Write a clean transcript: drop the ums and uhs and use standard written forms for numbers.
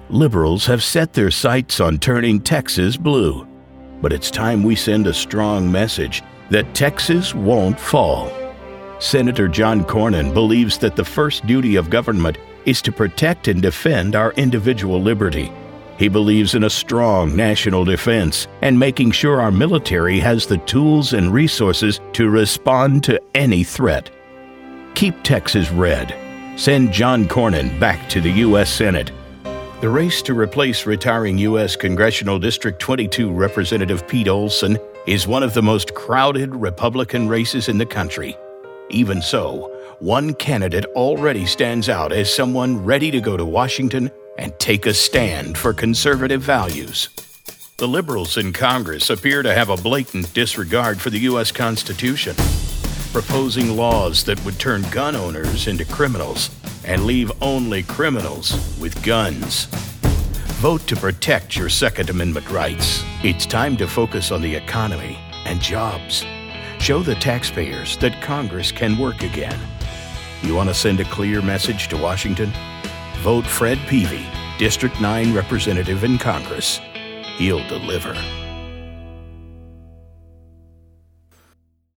Liberals have set their sights on turning Texas blue. But it's time we send a strong message that Texas won't fall. Senator John Cornyn believes that the first duty of government is to protect and defend our individual liberty. He believes in a strong national defense and making sure our military has the tools and resources to respond to any threat. Keep Texas red. Send John Cornyn back to the U.S. Senate. The race to replace retiring U.S. Congressional District 22 Representative Pete Olson is one of the most crowded Republican races in the country. Even so, one candidate already stands out as someone ready to go to Washington and take a stand for conservative values. The liberals in Congress appear to have a blatant disregard for the U.S. Constitution, proposing laws that would turn gun owners into criminals and leave only criminals with guns. Vote to protect your Second Amendment rights. It's time to focus on the economy and jobs. Show the taxpayers that Congress can work again. You want to send a clear message to Washington? Vote Fred Peavy, District 9 Representative in Congress. He'll deliver.